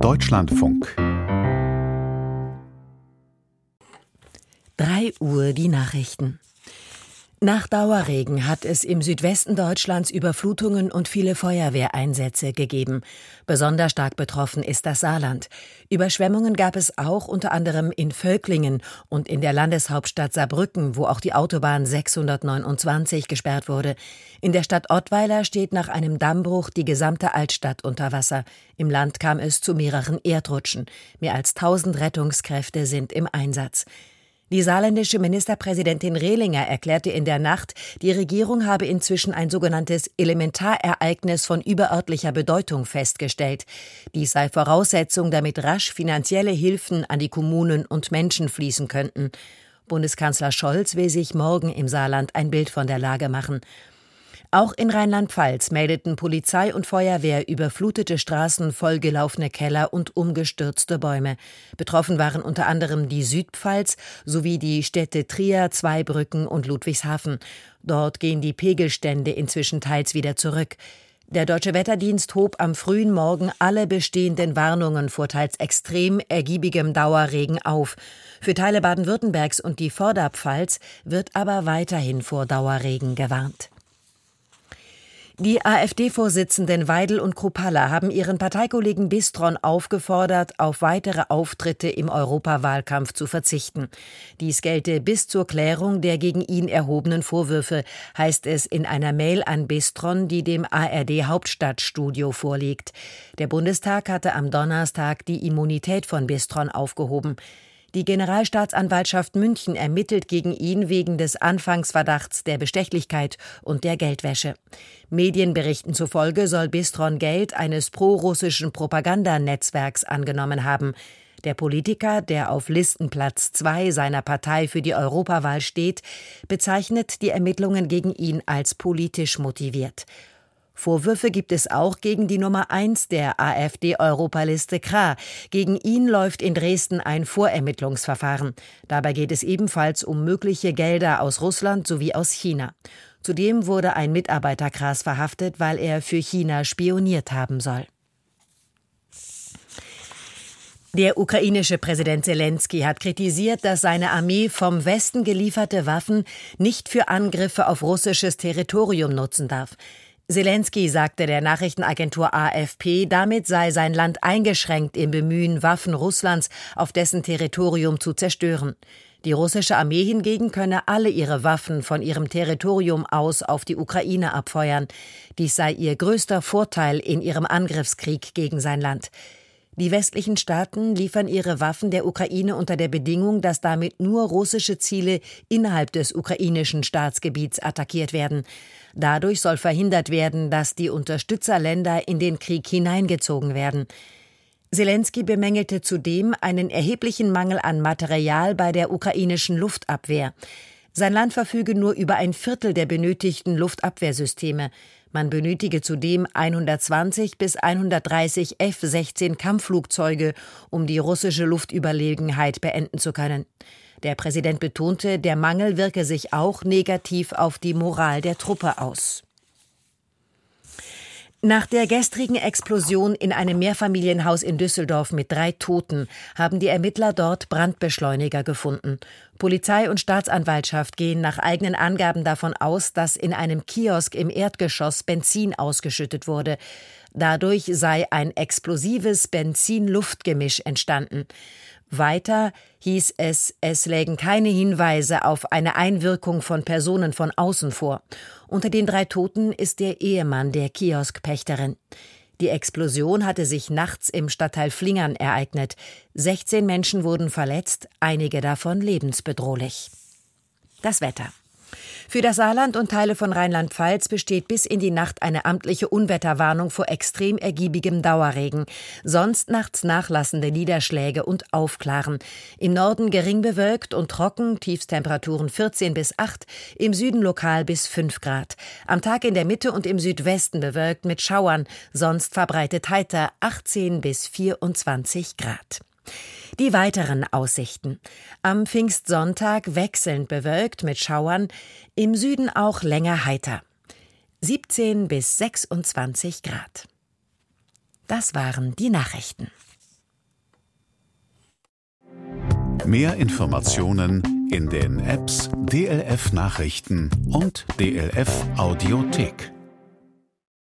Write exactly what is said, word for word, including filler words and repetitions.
Deutschlandfunk. drei Uhr die Nachrichten. Nach Dauerregen hat es im Südwesten Deutschlands Überflutungen und viele Feuerwehreinsätze gegeben. Besonders stark betroffen ist das Saarland. Überschwemmungen gab es auch unter anderem in Völklingen und in der Landeshauptstadt Saarbrücken, wo auch die Autobahn sechshundertneunundzwanzig gesperrt wurde. In der Stadt Ottweiler steht nach einem Dammbruch die gesamte Altstadt unter Wasser. Im Land kam es zu mehreren Erdrutschen. Mehr als tausend Rettungskräfte sind im Einsatz. Die saarländische Ministerpräsidentin Rehlinger erklärte in der Nacht, die Regierung habe inzwischen ein sogenanntes Elementarereignis von überörtlicher Bedeutung festgestellt. Dies sei Voraussetzung, damit rasch finanzielle Hilfen an die Kommunen und Menschen fließen könnten. Bundeskanzler Scholz will sich morgen im Saarland ein Bild von der Lage machen. Auch in Rheinland-Pfalz meldeten Polizei und Feuerwehr überflutete Straßen, vollgelaufene Keller und umgestürzte Bäume. Betroffen waren unter anderem die Südpfalz sowie die Städte Trier, Zweibrücken und Ludwigshafen. Dort gehen die Pegelstände inzwischen teils wieder zurück. Der Deutsche Wetterdienst hob am frühen Morgen alle bestehenden Warnungen vor teils extrem ergiebigem Dauerregen auf. Für Teile Baden-Württembergs und die Vorderpfalz wird aber weiterhin vor Dauerregen gewarnt. Die AfD-Vorsitzenden Weidel und Kruppalla haben ihren Parteikollegen Bistron aufgefordert, auf weitere Auftritte im Europawahlkampf zu verzichten. Dies gelte bis zur Klärung der gegen ihn erhobenen Vorwürfe, heißt es in einer Mail an Bistron, die dem A R D-Hauptstadtstudio vorliegt. Der Bundestag hatte am Donnerstag die Immunität von Bistron aufgehoben. Die Generalstaatsanwaltschaft München ermittelt gegen ihn wegen des Anfangsverdachts der Bestechlichkeit und der Geldwäsche. Medienberichten zufolge soll Bistron Geld eines prorussischen Propagandanetzwerks angenommen haben. Der Politiker, der auf Listenplatz zwei seiner Partei für die Europawahl steht, bezeichnet die Ermittlungen gegen ihn als politisch motiviert. Vorwürfe gibt es auch gegen die Nummer eins der AfD-Europaliste Krah. Gegen ihn läuft in Dresden ein Vorermittlungsverfahren. Dabei geht es ebenfalls um mögliche Gelder aus Russland sowie aus China. Zudem wurde ein Mitarbeiter Krahs verhaftet, weil er für China spioniert haben soll. Der ukrainische Präsident Selenskyj hat kritisiert, dass seine Armee vom Westen gelieferte Waffen nicht für Angriffe auf russisches Territorium nutzen darf. Selenskyj sagte der Nachrichtenagentur A F P, damit sei sein Land eingeschränkt im Bemühen, Waffen Russlands auf dessen Territorium zu zerstören. Die russische Armee hingegen könne alle ihre Waffen von ihrem Territorium aus auf die Ukraine abfeuern. Dies sei ihr größter Vorteil in ihrem Angriffskrieg gegen sein Land. Die westlichen Staaten liefern ihre Waffen der Ukraine unter der Bedingung, dass damit nur russische Ziele innerhalb des ukrainischen Staatsgebiets attackiert werden. Dadurch soll verhindert werden, dass die Unterstützerländer in den Krieg hineingezogen werden. Selenskyj bemängelte zudem einen erheblichen Mangel an Material bei der ukrainischen Luftabwehr. Sein Land verfüge nur über ein Viertel der benötigten Luftabwehrsysteme. Man benötige zudem hundertzwanzig bis hundertdreißig F sechzehn Kampfflugzeuge, um die russische Luftüberlegenheit beenden zu können. Der Präsident betonte, der Mangel wirke sich auch negativ auf die Moral der Truppe aus. Nach der gestrigen Explosion in einem Mehrfamilienhaus in Düsseldorf mit drei Toten haben die Ermittler dort Brandbeschleuniger gefunden. Polizei und Staatsanwaltschaft gehen nach eigenen Angaben davon aus, dass in einem Kiosk im Erdgeschoss Benzin ausgeschüttet wurde. Dadurch sei ein explosives Benzin-Luft-Gemisch entstanden. Weiter hieß es, es lägen keine Hinweise auf eine Einwirkung von Personen von außen vor. Unter den drei Toten ist der Ehemann der Kioskpächterin. Die Explosion hatte sich nachts im Stadtteil Flingern ereignet. sechzehn Menschen wurden verletzt, einige davon lebensbedrohlich. Das Wetter. Für das Saarland und Teile von Rheinland-Pfalz besteht bis in die Nacht eine amtliche Unwetterwarnung vor extrem ergiebigem Dauerregen. Sonst nachts nachlassende Niederschläge und Aufklaren. Im Norden gering bewölkt und trocken, Tiefstemperaturen vierzehn bis acht, im Süden lokal bis fünf Grad. Am Tag in der Mitte und im Südwesten bewölkt mit Schauern, sonst verbreitet heiter achtzehn bis vierundzwanzig Grad. Die weiteren Aussichten. Am Pfingstsonntag wechselnd bewölkt mit Schauern, im Süden auch länger heiter. siebzehn bis sechsundzwanzig Grad. Das waren die Nachrichten. Mehr Informationen in den Apps D L F Nachrichten und D L F Audiothek.